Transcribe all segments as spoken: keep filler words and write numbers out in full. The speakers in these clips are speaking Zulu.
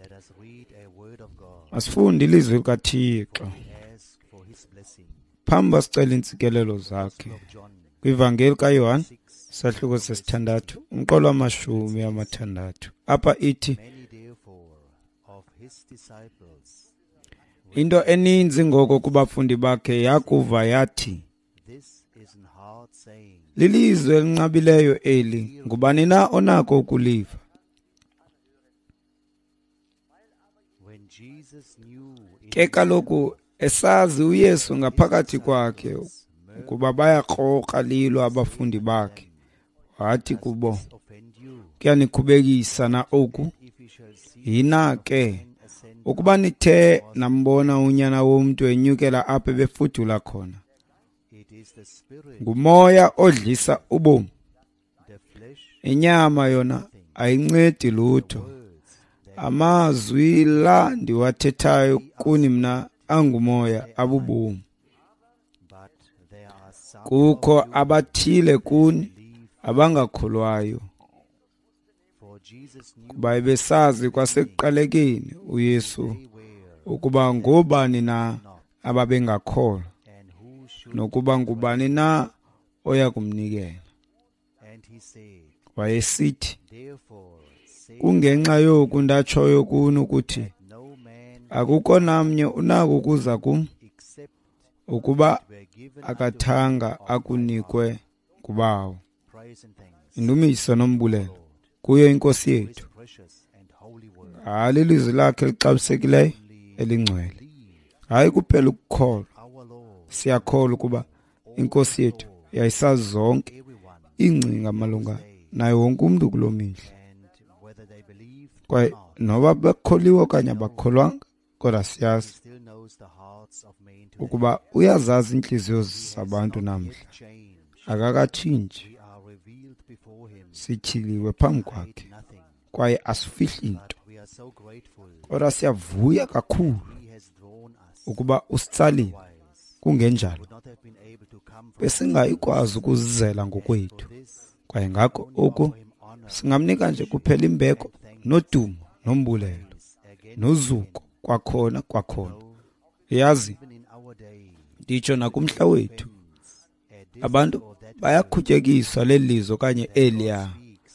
Asifunde ilizwi likaThixo. Phamba sicela intsikelelo zakhe. Kwivangeli kaYohane sahluko sesithandathu umqolo wamashumi amathandathu. Apha ithi into eninzi ngoko kubafundi bakhe yakuva yathi, lilizwe elinqabileyo eli, ngubani na onako ukuliva? Ke kaloku esazi uYesu ngaphakathi kwakhe ukuba bayakroka lilo abafundi bakhe, wathi kubo, kuyanikhubekisa na oku? Yina ke ukuba nithe nambona unyana womntu enyukela apha befudula khona. Ngumoya odlisa ubomi, inyama yona ayincedi lutho. Amazwi la ndiwathethayo kuni mna angumoya abubomi. Kukho abathile kuni abangakholwayo, kuba besazi kwasekuqalekeni uYesu ukuba ngobani na ababengakholwa, nokuba ngubani na oya kumnikela. Wayesithi, kungenxa yoku ndatshoyo kuni ukuthi akukho namnye unako ukuza kum ukuba akathanga akunikwe nguBawo. Indumiso nombulelo kuyo inkosi yethu. Hali ilizwi lakhe lixabisekileyo elingcwele. Hayi kuphela ukukholwa. Siyakholwa ukuba inkosi yethu yayisazi zonke ingcinga malunga naye wonke umntu kuloo mihla. Kwaye noba bakholiwe okanye abakholwanga, kodwa siyazi ukuba uyazazi inhliziyo zabantu namhla. Akakatshintshi. Sityhiliwe phambi kwakhe kwaye asifihli nto. Kodwa siyavuya kakhulu ukuba usitsalile. Kungenjalo besingayikwazi ukuzizela ngokwethu, kwaye ngakho oku singamnika nje kuphela imbeko nodumo nombulelo nozuko kwakhona kwakhona. Yazi nditsho nakumhla wethu abantu bayakhutyekiswa lelizwe okanye eliya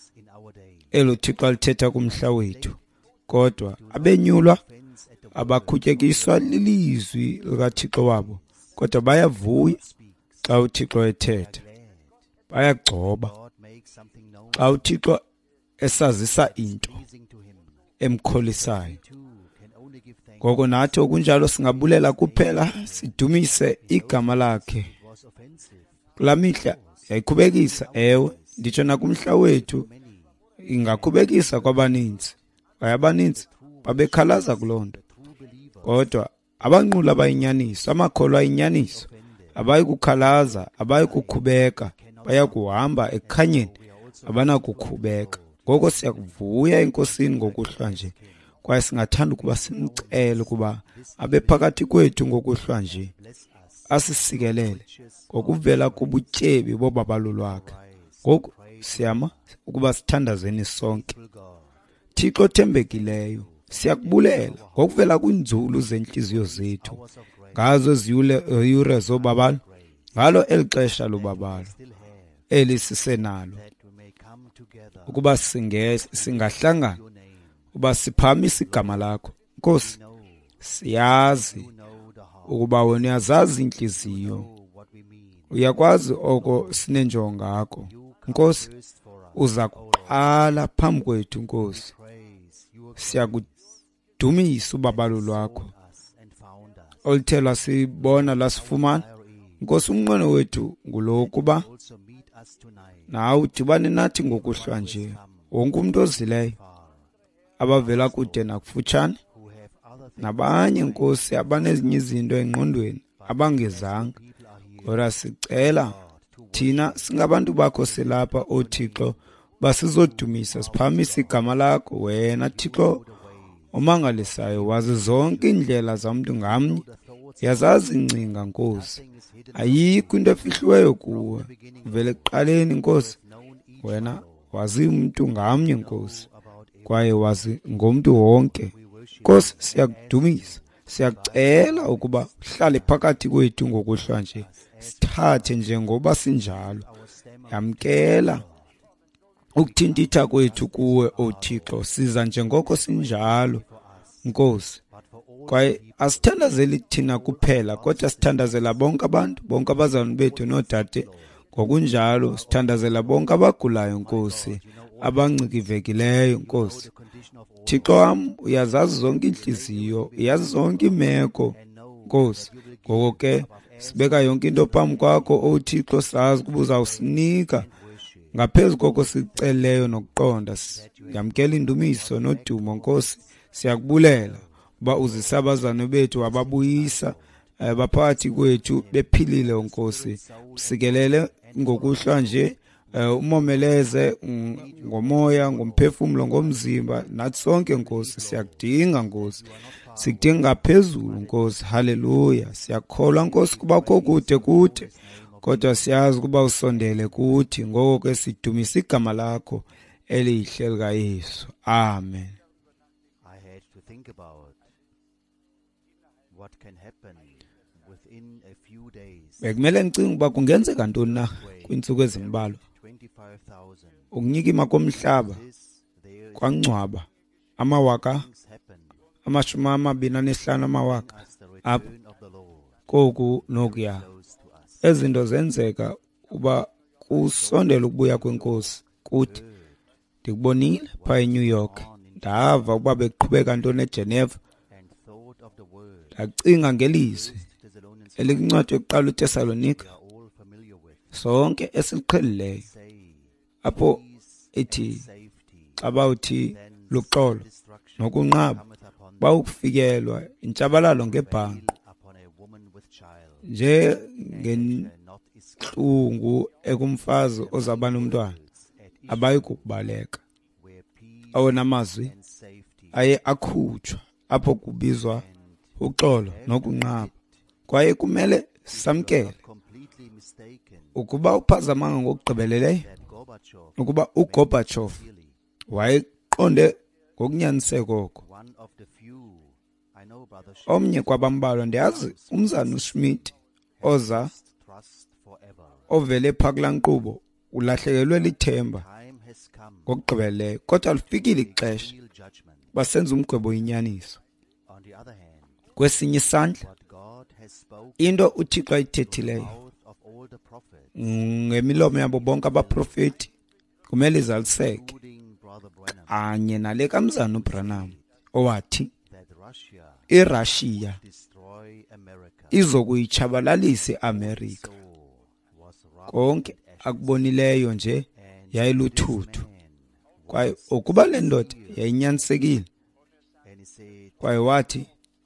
elo Thixo alithetha kumhla wethu, kodwa abenyulwa abakhutyekiswa lilizwi likaThixo wabo, kodwa bayavuya xa uThixo ethetha. Bayagcoba xa uThixo esazisa into emkholisayo. Ngoko nathi okunjalo singabulela kuphela, sidumise igama lakhe. Kula mihla yayikhubekisa, ewe, nditsho nakumhla wethu ingakhubekisa kwabaninzi. Kwaye abaninzi babekhalaza kuloo nto. Kodwa abanqula bayinyaniso, amakholwa ayinyaniso, abayi kukhalaza, abayi kukhubeka, baya kuhamba ekukhanyeni, abanakukhubeka. Ngoko siyakuvuya enkosini ngokuhlwa nje, kwaye singathanda ukuba simcele ukuba abe phakathi kwethu ngokuhlwa nje, asisikelele ngokuvela kubutyebi bobabalo lwakhe. Ngoku siyama ukuba sithandazeni sonke. Thixo thembekileyo, siyakubulela ngokuvela kwinzulu zentliziyo zethu ngazo eziyure zobabalo, ngalo eli xesha lobabalo eli sisenalo, ukuba singahlangana uba siphakamisa igama lakho. Nkosi, siyazi ukuba wena uyazazi intliziyo, uyakwazi oko sinenjongo ngako. Nkosi, uza kuqala phambi kwethu. Nkosi, siyakudumisa ubabalo lwakho oluthe lwasibona lwasifumana. Nkosi, umnqweno wethu ngulo ukuba nawe udibane nathi ngokuhlwa nje, wonke umntu ozileyo, abavela kude nakufutshane, nabanye Nkosi abanezinye izinto engqondweni abangezanga. Kodwa sicela thina singabantu bakho silapha, o Thixo, basizodumisa siphakamisa igama lakho. Wena Thixo omangalisayo, wazi zonke iindlela zamntu ngamnye, yazazi ingcinga Nkosi. Ayikho into efihliweyo kuwe. Vele ekuqaleni Nkosi, wena wazi umntu ngamnye Nkosi, kwaye wazi ngomntu wonke. Nkosi siyakudumisa, siyacela ukuba uhlale phakathi kwethu ngokuhlwa nje, sithathe njengoba sinjalo. Yamkela ukuthintitha kwethu kuwe oThixo, siza njengoko sinjalo Nkosi. Kwaye asithandazeli thina kuphela, kodwa sithandazela bonke abantu, bonke abazalwane bethu nodade. Ngokunjalo sithandazela bonke abagulayo Nkosi, abancikivekileyo Nkosi. Thixo wam, uyazazi zonke inhliziyo, uyazi zonke imeko Nkosi. Ngoko ke sibeka yonke into phambi kwakho oThixo, sazi ukuba uzawusinika ngaphezu koko siceleyo nokuqonda. Yamkela indumiso nodumo Nkosi, siyakubulela uba uzisa abazalwane bethu wababuyisa eh, baphakathi kwethu bephilile Nkosi. Sikelele ngokuhlwa nje, uh, umomeleze mm, ngomoya, ngomphefumulo, ngomzimba, nathi sonke Nkosi siyakudinga Nkosi, sikudinga ngaphezulu Nkosi. Haleluya. Siyakholwa Nkosi kuba kho kude kude, kodwa siyazi ukuba usondele kuthi. Ngoko ke sidumisa igama lakho elihle likaYesu. Amen. I had to think about what can happen within a few days. Bekumele ngicinga uba kungenzeka ntoni na kwiintsuku ezimbalwa. twenty-five thousand Ukunyikima komhlaba kwangcwaba amawaka amashumi amabini anesihlanu amawaka apha koku nokuya. Ezinto zenzeka uba kusondela ukubuya kwenkosi kuthi. Ndikubonile phaa eNew York, ndava ukuba beqhubeka ntoni eGeneva. Ndacinga ngelizwi elincwadi yokuqala uTesalonika sonke esiliqhelileyo, apho ethi xa bawuthi luxolo nokunqaba bawukufikelwa intshabalalo ngebhanqa nje ngentlungu ekumfazi ozaba nomntwana abayi kukubaleka. Awona mazwi aye akhutshwa apho kubizwa uxolo nokunqaba. Kwaye kumele samkele ukuba uphazamanga ngokugqibeleleyo ukuba uGorbachev wayeqonde ngokunyaniseka oko. Omnye kwabambalwa ndiyazi umzana uSchmidt oza ovele phaa kulaa nkqubo ulahlekelwe lithemba ngokugqibeleleyo, kodwa lifikile ixesha basenza umgwebo yinyaniso. Kwesinye isandla into uThixo ayithethileyo ngemilomo yabo bonke abaprofeti kumele izaliseke, kanye nale kamzana uBranham owathi iRussia izokuyitshabalalisa iAmerika. Konke akubonileyo nje yayiluthuthu, kwaye ukuba le ndoda yayinyanisekile, kwaye wathi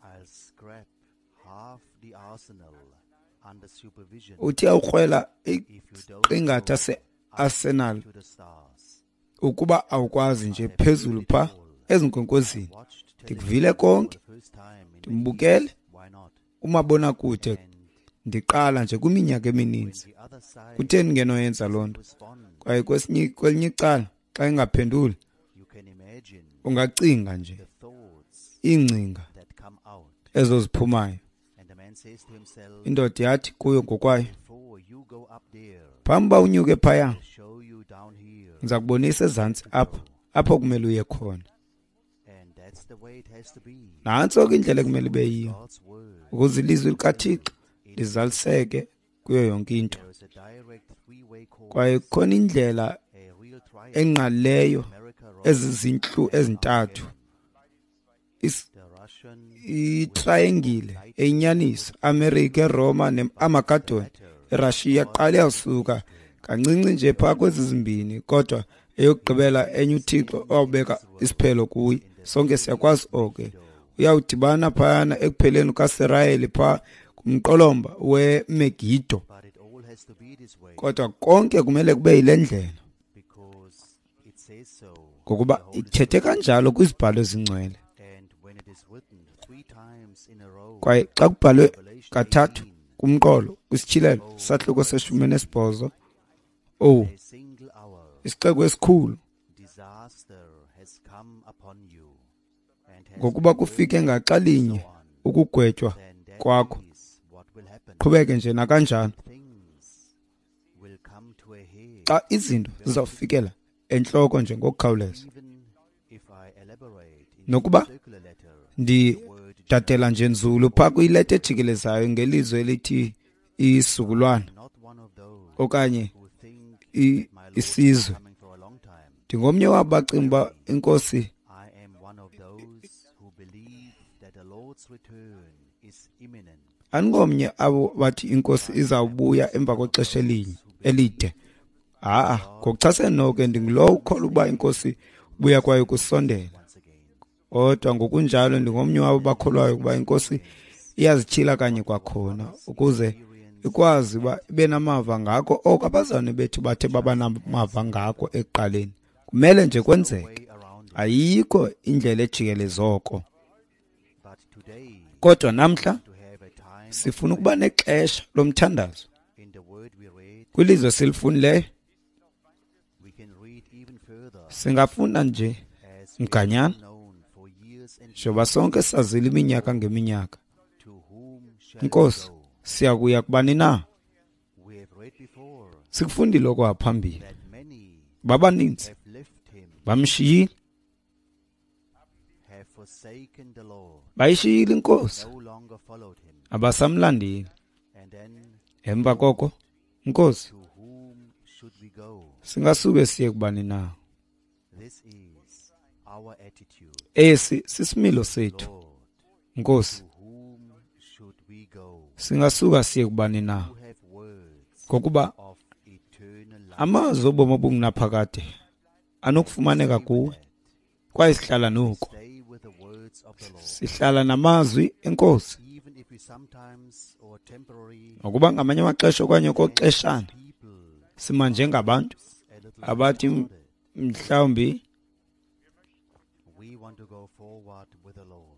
uthi awukrwela iqingatha se-Arsenal ukuba awukwazi nje phezulu phaa ezinkwenkwezini. Ndikuvile konke, ndimbukele umabonakude, ndiqala nje kwiminyaka emininzi. Kutheni ngenoyenza loo nto? Kwaye kwesinye kwelinye icala xa ingaphenduli, ungacinga nje iingcinga ezo ziphumayo. Indoda yathi kuyo ngokwayo, phambi uba unyuke phaya, ndiza kubonisa ezantsi apha apho kumele uye khona. Nantso ke indlela ekumele ibe yiyo, ukuze ilizwi likaThixo lizaliseke kuyo yonke into. Kwaye khona indlela engqalileyo ezizintlu ezintathu, itriangile einyaniso, America, eRoma neAmagadon. iRussia qala yasuka kancinci nje phaa kwezi zimbini, kodwa eyokugqibela enye uThixo awubeka isiphelo kuyo. Sonke siyakwazi oke uyawudibana phayana ekupheleni kaSirayeli phaa kumqolomba weMegiddo, kodwa konke kumele kube yile ndlela, ngokuba ithethe kanjalo kwizibhalo ezingcwele. Kwaye xa kubhalwe kathathu kumqolo kwisitshilelo sahluko seshumi nesibhozo, oh, isixeko esikhulu and has ngokuba kufike ngaxalinye so on, ukugwetywa then that kwakho. is what will happen. Qhubeke nje nakanjalo. Things will come to a head. Xa izinto zizawufikela enhloko nje ngokukhawuleza. Even if I elaborate in Nokuba the circular letter, ndi the word datela nje nzulu phaa kwileta ejikelezayo ngelizwe elithi isizukulwana not one of those okanye who think i- that my Lord isizwe. is coming for a long time. Ndingomnye wabacinga uba inkosi I am one of those who believe that the Lord's return is imminent. andingomnye abo bathi inkosi izawubuya emva kwexesha elinye elide. Haa, ngokuchasene noko ndingulo ukholwa ukuba inkosi buya kwayo kusondela. Once again, Kodwa ngokunjalo ndingomnye wabo bakholwayo ukuba inkosi iyazitshila kanye kwakhona ukuze ikwazi uba ibe namava ngako oko abazalwane bethu bathe baba namava ngako ekuqaleni. Kumele nje kwenzeke. way around it. Ayikho indlela ejikele zoko. But today, Kodwa namhla to have a time sifuna ukuba nexesha lomthandazo. in the word we read, Kwilizwe silifunileyo we can read even further, singafunda nje as we mganyana have known for years and njengoba sonke sazile iminyaka ngeminyaka. to whom shall we Inkosi, go? siyakuya kubani na? We have read before Sikufundile okwaphambili. that many Babaninzi have left him, bamshiyile, have forsaken the Lord, bayishiyile inkosi, no longer followed him. abasamlandile. And then Emva koko, inkosi, to whom should we go? singasuke siye kubani na? This is our attitude. Esi sisimilo sethu. Lord, Inkosi, to whom should we go? singasuka siye kubani na? You have words Ngokuba of eternal life. amazwi obomi obungunaphakade anokufumaneka kuwe, kwaye sihlala noko. Stay with the words of the Lord. Sihlala namazwi enkosi. Even if we sometimes or temporary Ngokuba ngamanye amaxesha okanye okoxeshana people sima njengabantu a little abathi clouded, mhlawumbi we want to go forward with the Lord.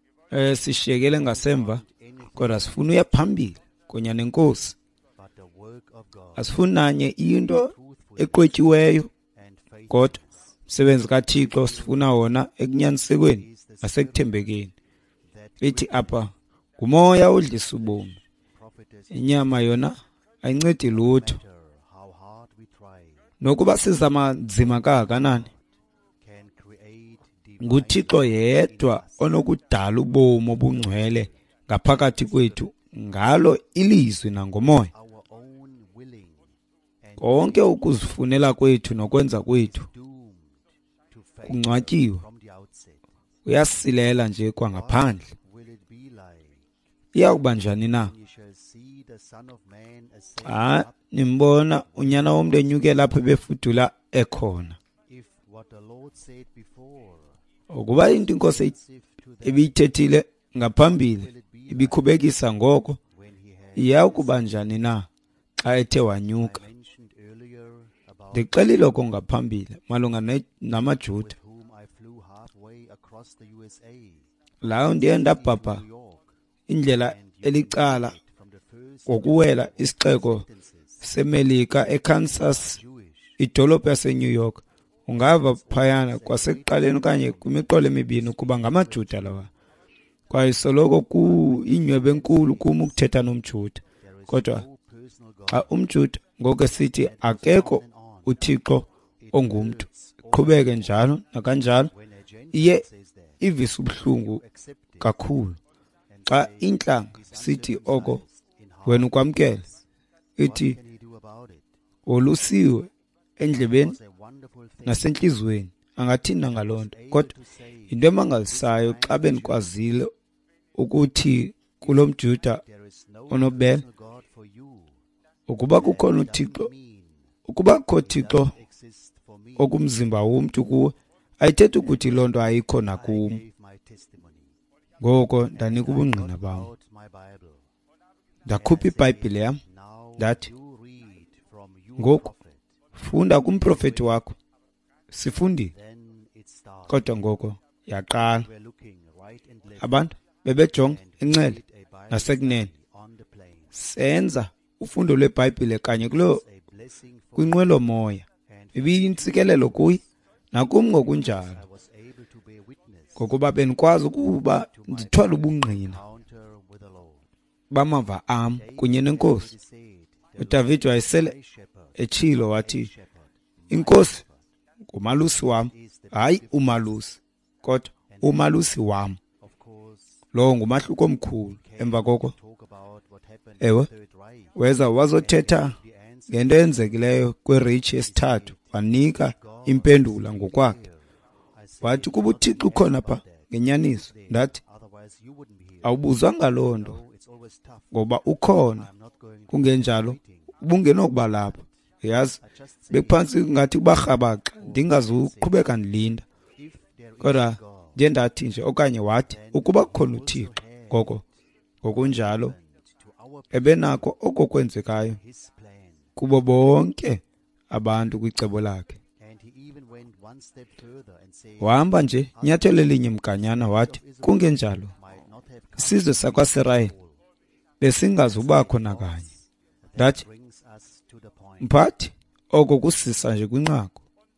eh sishiyekele ngasemva, Anything kodwa sifuna uya phambili kunye nenkosi. but the work of God, Asifuni nanye into truthful eqwetyiweyo, and faithful kodwa umsebenzi kaThixo sifuna wona ekunyanisekweni nasekuthembekeni. that Ithi apha ngumoya odlisa ubomi, prophetess, inyama yona ayincedi lutho. matter how hard we try, Nokuba sizama nzima kangakanani, can create divine nguThixo yedwa onokudala ubomi obungcwele ngaphakathi kwethu ngalo ilizwi nangomoya. our own willing and Konke ukuzifunela kwethu nokwenza kwethu doomed to fail kungcwatyiwe, from the outset. uyasilela nje kwangaphandle. Will it be like Iyakuba njani na? when you shall see the Son of Man ascend Ah, up, nimbona unyana womntu enyuke lapho ebefudula ekhona. if what the Lord said before Ukuba into inkosi if to them ebiyithethile ngaphambili will it be ibikhubekisa ngoko, when he has iyakuba njani na xa ethe wanyuka? I mentioned earlier about Ndixelile oko ngaphambili malunga ne- namaJuda. with whom I flew halfway across the U S A, Layo ndiye ndabhabha New York, indlela and you can elicala read from the first ngokuwela isixeko sentences, seMelika eKansas, Jewish, idolophu yaseNew York. Ungava phayana kwasekuqaleni okanye kwimiqolo emibini ukuba ngamaJuda lawa. Kwaye soloko kuyinywebe enkulu kum ukuthetha nomJuda. there is Kodwa no personal God. xa umJuda ngoku esithi akekho And on. uThixo ongumntu, qhubeke njalo nakanjalo, When a Gentile iye says that, ivisa ubuhlungu accept it kakhulu. and Xa say, intlanga "He's sithi oko uncircumcised in heart." wena ukwamkela, What ithi can he do about it? olusiwe endlebeni It was a wonderful thing. nasentliziyweni, angathini na ngaloo nto. Able Kodwa to say, into emangalisayo xa bendikwazile ukuthi kulo mJuda there is no onobele, personal God for you. ukuba kukhona That uThixo, doesn't mean ukuba kukho he Thixo doesn't exist for me. okumzimba womntu kuwo, ayithethi ukuthi loo nto ayikho I nakum. gave my testimony. Ngoko ndanika I ubungqina got bam, out my Bible. ndakhupha And I iBhayibhile yam, said, "Now that you read from your ngoku prophet." funda kumprofeti wakho. Sifundile, Then it started. kodwa ngoko yaqala. We were looking right and left Abantu bebejonga and enxele did a Bible nasekunene. study on the plain. Senza ufundo lweBhayibhile kanye kulo A blessing for kwinqwelo moya. and Ibiyintsikelelo kuyi nakum ngokunjalo. I was able to bear witness ngokuba benikwazi ukuba ndithwala ubungqina encounter with the Lord. bamava am kunye David nenkosi. already said, "The uDavid Lord wayesele is my shepherd, etshilo my wathi shepherd, my inkosi shepherd." ngumalusi wam, Is the hayi beautiful, umalusi kodwa umalusi wam. of course, Lowo ngumahluko omkhulu. came Emva koko to talk about what happened Ewe. in the Third Reich, weza wazothetha and the answer ngento enzekileyo kwereich yesithathu, wanika impendula ngokwakhe. here. I said, Wathi kuba "Not uThixo been ukhona asked pha about that. ngenyaniso, There, ndathi otherwise you wouldn't be here." awubuzwanga loo nto No, it's always tough. ngoba ukhona. I'm not going to Kungenjalo waiting. ubungenokuba lapha. Yazi I just say, bekuphansi ngathi kubarhabaxa ndingazuqhubeka ndilinda. if there is Kodwa a God, nje ndathi nje okanye wathi then ukuba he kukhona also uThixo had ngoko ngokunjalo happened to our ebenakho okokwenzekayo his plan. kubo bonke abantu kwicebo lakhe. And he even went one step further and said, Wahamba nje inyathelo elinye mganyana wathi kungenjalo might not have come isizwe sakwaSirayeli at all. besingazubakho nakanye. That Ndathi brings us to the point. mphathi oko kusisa nje kwinqaku.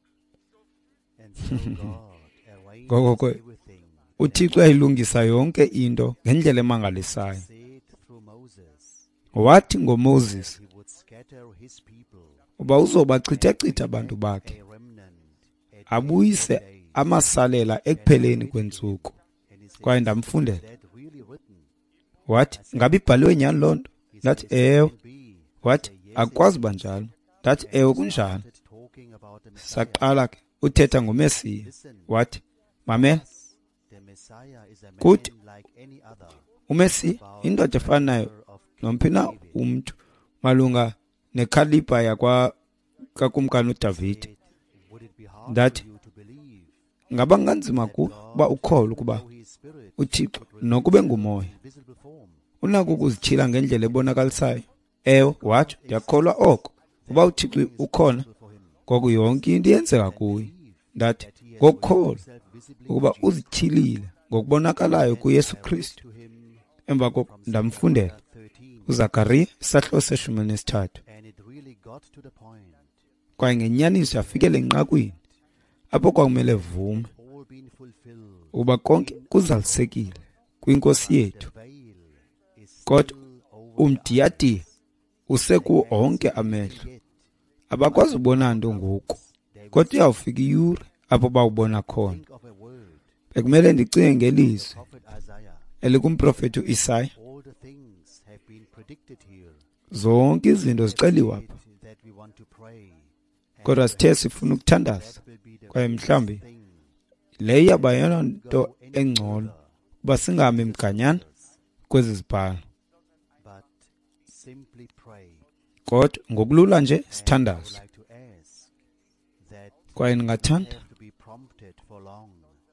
And so God arranged Ngoko ke everything. uThixo ayilungisa yonke into ngendlela emangalisayo. Said through Moses Wathi ngoMoses he would scatter his people, uba uzobachitha-chitha abantu bakhe, a remnant at abuyise amasalela ekupheleni kweentsuku. and he said, Kwaye "Is ndamfundela that really written?" wathi ngabe ibhaliwe nyhani loo nto? He Ndathi said, ewe. "Can be." Wathi Say, "Yes, akwazi it uba is." njalo. Ndathi And ewe he kunjalo. started talking about the Messiah. Saqala ke uthetha ngomesiya. Listen, Wathi mamela, us, the Messiah is a man Kuthi like any other. umesiya About indoda the efanayo caliber of nomphi na David. umntu malunga nekhalibha yakwa kakumkani uDavid. Said, "Would it be hard Ndathi for you to believe ngaba nganzima that kuwe God, uba ukholwe ukuba though he is spirit, uThixo could nokube reveal ngumoya in visible form?" unako ukuzitshila ngendlela ebonakalisayo? Ewe, watsho ndiyakholwa oko uba uThixo ukhona For him. ngoku yonke into iyenzeka kuye. Ndathi That he has ngokukholwa revealed himself visibly ukuba to Jesus. uzityhilile ngokubonakalayo kuYesu I read Kristu. to him Emva koko from ndamfundela Zechariah thirteen, uZakhariya isahluko seshumi nesithathu. and it really got to the point. Kwaye ngenyaniso yafikela enqakweni apho kwakumele vume All been fulfilled. ukuba konke kuzalisekile kwinkosi yethu, The veil is kodwa still over the umdiyadiya useku onke eyes. amehlo. Yet Abakwazi ubona nto ngoku, kodwa iyawufika iyure apho bawubona khona. think of a word, Bekumele ndicinge ngelizwi prophet Isaiah. elikumprofethi uIsaya. All the things have been predicted here. Zonke izinto zixeliwe apha, Said that we want to pray. And kodwa sithe sifuna ukuthandaza. that will be the Kwaye best mhlawumbi thing. le iyaba yeyona nto Go any engcono further, uba singahambi mganyana kwezi zibhalo, but simply pray. kodwa ngokulula nje And I would sithandaze. like to ask that Kwaye we ndingathanda have to be prompted for long.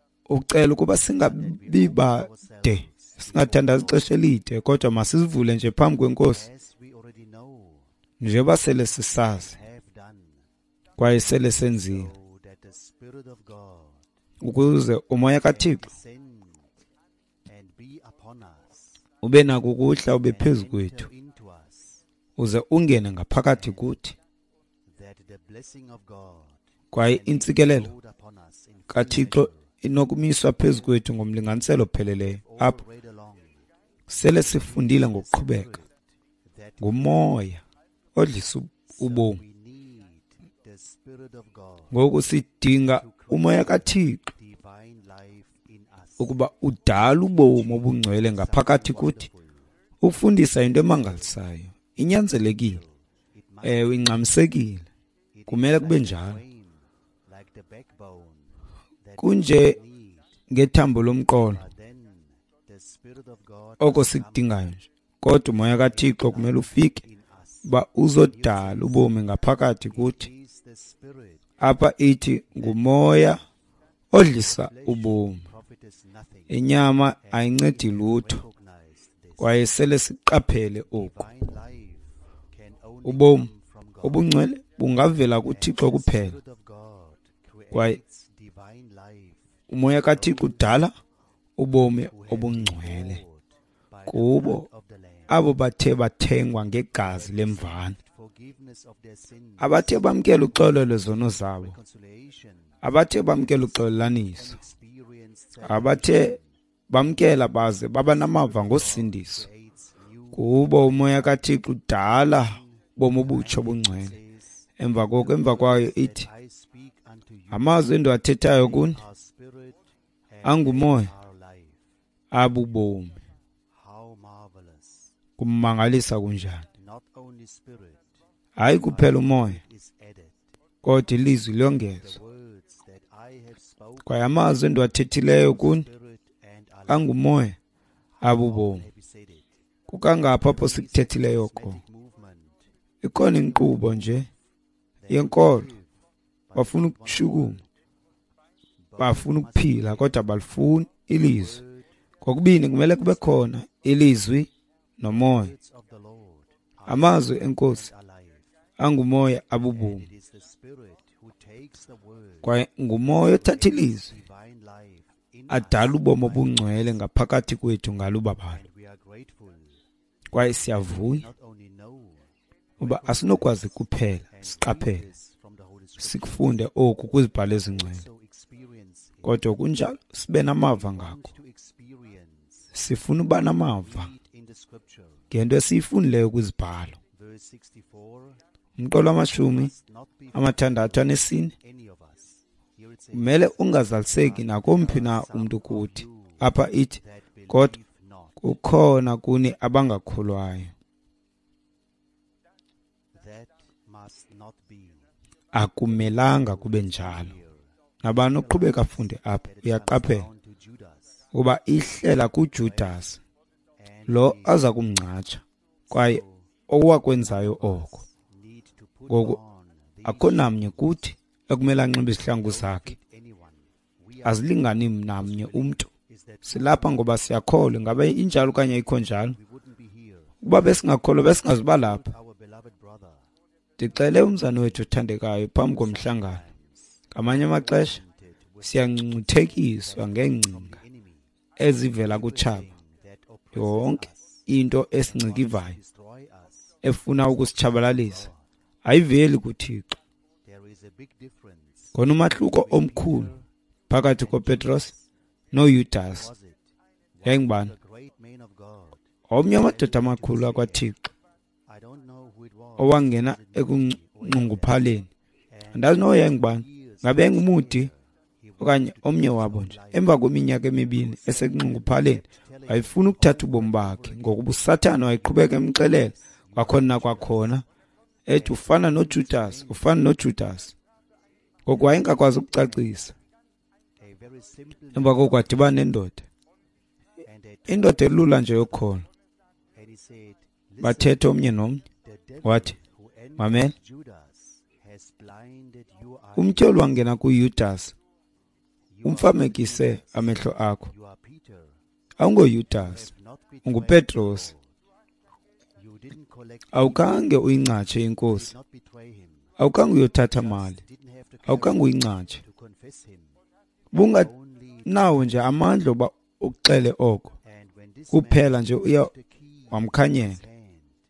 ucela ukuba singabi bade, singathandazi ixesha elide, kodwa masizivule nje phambi kwenkosi As we already know, njengoba sele sisazi have done, kwaye sele senzile, so that the Spirit of God ukuze umoya kaThixo descend and be upon us, ube nako ukuhla ube and phezu kwethu, enter into us, uze ungene ngaphakathi kuthi, that the blessing of God kwaye can be intsikelelo bestowed upon us in full kaThixo measure, inokumiswa phezu kwethu ngomlinganiselo opheleleyo. all Apho read along. sele sifundile ngokuqhubeka That ngumoya odlisa so ubomi. we need the Spirit of God, Ngoku sidinga umoya kaThixo divine life in us. ukuba udala ubomi obungcwele ngaphakathi kuthi, ufundisa into emangalisayo, inyanzelekile, It must ewe ingxamisekile, It kumele is kube like the njalo. frame, like the backbone that Kunje we need. ngethambo lomqolo But then the Spirit of God oko must come sikudingayo nje, kodwa umoya kaThixo kumele ufike in us. uba uzodala ubomi ngaphakathi kuthi. It is the Spirit. Apha ithi ngumoya odlisa ubomi, Profiteth nothing. inyama ayincedi lutho, Recognize this. kwaye sele siqaphele oku. Divine life can only Ubomi come from God. obungcwele bungavela kuThixo The kuphela, Spirit of God kwaye creates divine life umoya kaThixo udala ubomi who have been obungcwele bought by the kubo blood of the Lamb. abo bathe bathengwa ngegazi lemvana, forgiveness of their sins, abathe bamkela uxolo lwezono zabo, reconciliation, abathe bamkela uxolelaniso, experienced abathe bamkela baze baba namava ngosindiso. creates new Kubo umoya kaThixo udala bomo obutsha obungcwele. says, Emva koko emva kwayo ithi, I speak unto you, amazwi endiwathethayo kuni our spirit and angumoya our life. abubomi. How marvelous. Kumangalisa kunjani. Not only spirit Hayi kuphela umoya is added. kodwa ilizwi The liyongezwa. words that I have spoken, Kwaye amazwi endiwathethileyo kuni spirit and our life. angumoya abubomi. Have you said it? Kukangapha apho sikuthethileyo ko. Charismatic movement. Ikhona inkqubo nje They yenkolo. live by Bafuna one ukushukuma, word, but bafuna we must ukuphila hear kodwa balifuni ilizwi. the word, Kokubini kumele kube khona ilizwi nomoya. words of the Lord are Amazwi enkosi and alive. angumoya And abubomi. it is the spirit who takes the word, Kwaye ngumoya othatha ilizwi divine life in adala us, ubomi obungcwele ngaphakathi kwethu ngaluba bantu. and we are grateful. Kwaye siyavuya Not only know uba asinokwazi kuphela and read siqaphele this from the Holy Scripture, sikufunde oku kwizibhalo ezingcwele, so experience it. kodwa kunjalo sibe namava Want ngako. to experience Sifuna uba namava read in the Scripture. ngento esiyifundileyo kwizibhalo. Verse sixty-four Umqolo wamashumi must not be amathandathu anesine. any of us. Here it says, Kumele ungazaliseki nakomphi na umntu kuthi. Apha ithi that kodwa believe not. kukhona kuni abangakholwayo. That must not be. Akumelanga kube njalo. Here, Nabani oqhubeka afunde apha that it comes uyaqaphela down to Judas, kuba ihlela kuJudas and lo we aza kumngcatsha, kwaye owakwenzayo oko. need to put Ngoku on these akho namnye kuthi ekumele anxibe izihlangu zakhe. anyone. We are Azilingani namnye umntu. is that Silapha ngoba siyakholwa. Ngabe injalo kanye ayikho njalo. we wouldn't be here. Kuba besingakholwa besingaziba lapha. Our beloved brother Ndicele umzana wethu othandekayo phambi komhlangano. Ngamanye amaxesha tempted with siyangcungcuthekiswa ngengcinga the enemy ezivela kutshaba. that oppresses Yonke us, into esincikivayo destroy us. efuna ukusitshabalalisa ayiveli kuThixo. There is a big difference. Khona umahluko omkhulu phakathi koPetros noJudas. Was it Yayingubani? the great man of God? Omnye amadoda amakhulu akwaThixo I don't know who it was. owangena ekunqunguphaleni. Andazi no yayingubani. Ngabe engumudi okanye omnye wabo nje. Emva kweminyaka emibini esekunqunguphaleni wayefuna ukuthatha ubomi bakhe ngokuba uSathane wayeqhubeka emxelela kwakhona nakwakhona ethi ufana noJudas, ufana noJudas. Ngoku wayengakwazi ukucacisa. A very simple Emva koko wadibana nendoda. and a Indoda elula nje yokhona. and he said, listen, Bathethe omnye nomnye the devil wathi, who entered Mamela, Judas has blinded your eyes. umtyholi wangena kuJudas, You are, umfamekise amehlo akho. you are Peter. AwungoJudas, Have not betrayed unguPetros. you didn't collect Awukange uyincatshe did inkosi. not betray him. Awukange uyothatha mali. Didn't have to Awukange carry uyincatshe. to confess him. Bunga Only nawo nje amandla oba uxele oko. and when this Kuphela man nje took uya the key wamkhanyela. in his hand,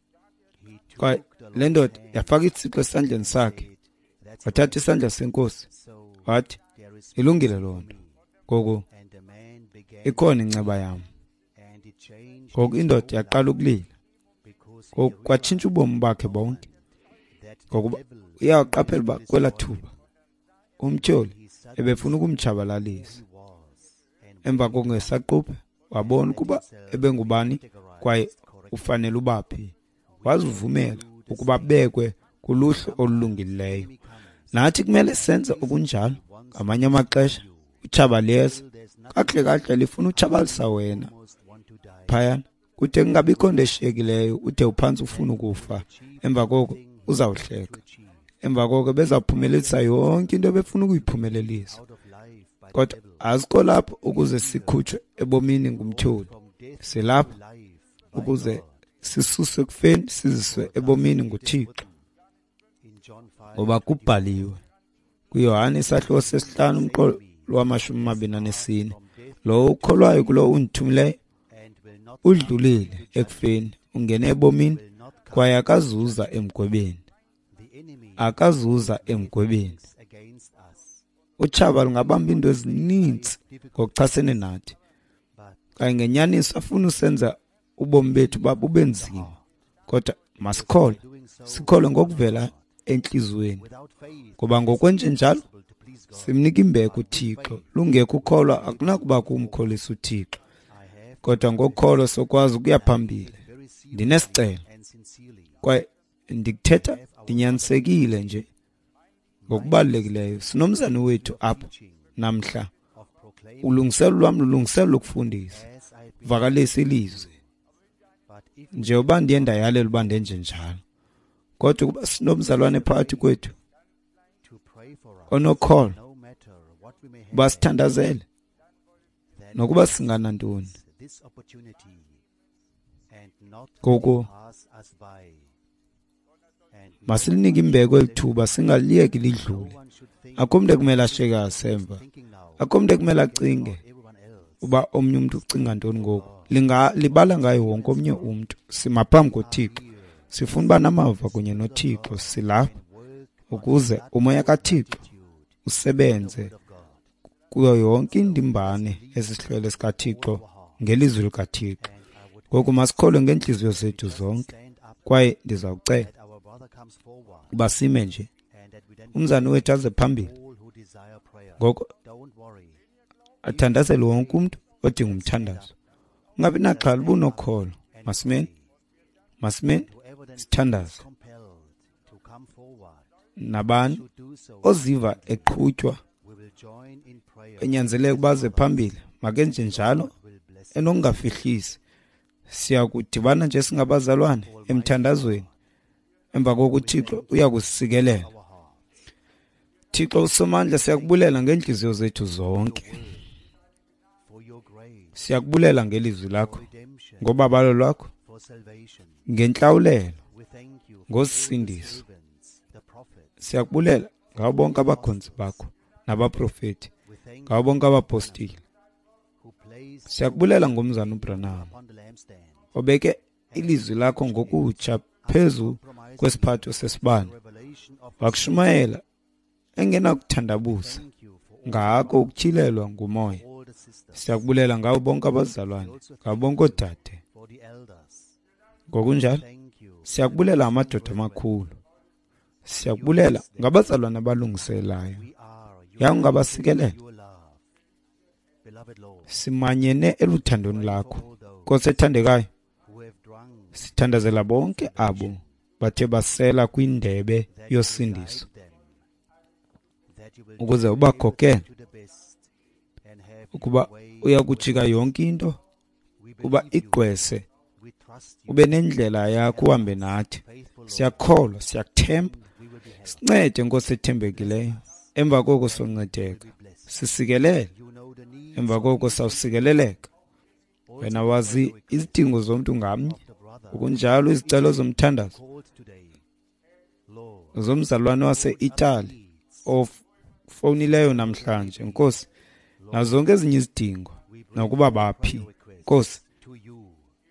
he took Kwaye the le ndoda Lord's hand yafaka isithixo esandleni and sakhe. said, "That's Wathatha right. isandla senkosi. So Wathi there is ilungile mercy loo for nto. me." Ngoku And the man began ikhona inceba yam. and it changed Ngoku his indoda whole yaqala life ukulila. because he Ngoku kwatshintsha realized ubomi bakhe bonke. that the Ngokuba devil uyaqaphela uba wanted to kwela destroy thuba him. umtyholi He suddenly ebefuna saw ukumtshabalalisa. who he was and Emva where he kongesaquphe wabona ukuba ebengubani kwaye ufanele ubaphi. Wazivumela ukuba bekwe kuluhlu olulungileyo. Nathi kumele senze okunjalo. Ngamanye amaxesha utshabaleza kahle kahle lifuna utshabalisa wena. almost want to die. Phayana kude kungabikho nto eshiyekileyo ude uphansi ufuna ukufa. Emva koko uzawuhleka. Achieve Emva koko bezawuphumelelisa yonke into ebefuna ukuyiphumelelisa. out of life by the Kodwa devil. azikho lapho ukuze sikhutshwe ebomini ngumtyholi. From death Silapha to life by ukuze God. sisuswe kufeni siziswe ebomini nguThixo. In John five, Ngoba kubhaliwe kuYohane isahluko sesihlanu umqolo wamashumi amabini anesine, lo ukholwayo kulo undithumileyo and will not udlulile ekufeni ungene ebomini will not come. kwaye akazuza emgwebeni The enemy akazuza emgwebeni is against us, utshaba lungabamba into ezininzi ngokuchasene nathi but kanye ngenyaniso afuna usenza ubomi bethu babube nzima kodwa masikhole doing so sikhole ngokuvela enhlizweni without faith, ngoba ngokwenje njalo to please God. simnika imbeko uThixo lungekho ukholwa akunakuba kumkholisa uThixo I have kodwa ngokholwa sokwazi ukuya phambili very seriously ndinesicelo and sincerely kwaye ndikuthetha ndinyanisekile nje ngokubalulekileyo sinomzana wethu apho teaching namhla of proclaiming ulungiselo lwami lulungiselo lokufundisa as I be, vakalisa ilizwi but if njengoba ndiye ndayalela uba ndenje njalo kodwa ukuba sinomzalwane phakathi kwethu to pray for us, onokholo no matter what we may have, basithandazele then nokuba singanantoni this opportunity and not Gogo. pass us by. And no masilinike imbeko elithuba singaliyeki lidlule one should think akho mntu ekumele ashiyeke asemva thinking now akho mntu ekumele acinge everyone else. uba omnye umuntu ucinga ntoni ngoku linga libala ngayo wonke omnye umuntu simaphambi koThixo sifuna uba namava kunye noThixo silapha ukuze umoya kaThixo usebenze kuyo yonke indimbane ezisihlwele sikaThixo ngelizwi likaThixo ngoku masikholwe ngenhliziyo zethu zonke Stand up kwaye ndizawucela that our brother comes forward uba sime nje and that we then umzana wethu aze phambili all who desire prayer. ngoko Don't worry. athandazele wonke umuntu odinga umthandazo ungabi naxhala ubunokholo masimeni masimeni Whoever then sithandaze is compelled to come forward nabani to do so, oziva eqhutywa we will join in prayer. enyanzeleke baze phambili makenje njalo Will bless enokungafihlisi siya kudibana nje singabazalwane emthandazweni emva kokuThixo uyakusikelela our heart. Thixo usomandla siyakubulela ngenhliziyo zethu zonke For your grace, siyakubulela ngelizwi lakho redemption, ngobabalo lwakho for salvation. ngenhlawulelo We thank you for ngosisindiso servants, the prophets. siyakubulela ngabo bonke abakhonzi bakho nabaprofeti We thank ngabo bonke abapostili who placed siyakubulela ngomzana uBranham upon the lampstand. obeke ilizwi lakho ngokutsha phezu kwesiphatho sesibane Revelation of wakushumayela engenakuthandabuza thank you for all, ngako ukutyhilelwa ngumoya all the sisters, siyakubulela ngabo bonke abazalwane ngabo bonke odade for the elders. ngokunjalo Thank you siyakubulela amadoda amakhulu siyakubulela ngabazalwane abalungiselayo we are yawo ngabasikelela your love. Beloved Lord, simanyene eluthandweni lakho all those Nkosi ethandekayo who have drunk sithandazela bonke abo bathe basela kwindebe that yosindiso guide them, that you will ukuze lead ubakhokele to the best and have ukuba your way uyakujika yonke into We uba believe you. igqwese We trust you. ube nendlela yakho uhambe nathi Faithful Lord, siyakholwa siyakuthemba we will be helped. sincede Nkosi ethembekileyo emva koko soncedeka Be blessed. sisikelele You know the needs emva of koko sawusikeleleka all wena wazi the izidingo zomuntu ngamnye of the brother okunjalo izicelo zomthandazo called today. Lord, zomzalwane wase-Itali ofonileyo namhlanje Nkosi nazo zonke ezinye izidingo we bring nokuba baphi requests Nkosi to you,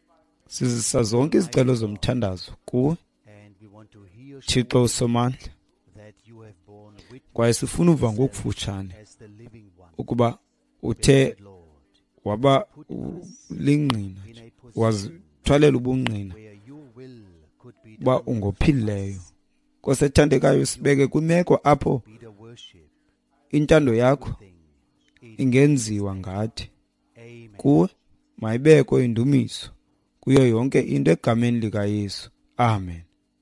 sizisa zonke izicelo zomthandazo kuwe and we want to hear Thixo usomandla that you have borne witness kwaye sifuna uva ngokufutshane as the living one. ukuba uthe Beloved Lord, waba lingqina in a position wazithwalela ubungqina where your will could be uba done, ungophilileyo Nkosi ethandekayo sibeke kwimeko apho be the worship, intando yakho thing. ingenziwa ngathi Amen. kuwe mayibekwe indumiso kuyo yonke into egameni likaYesu amen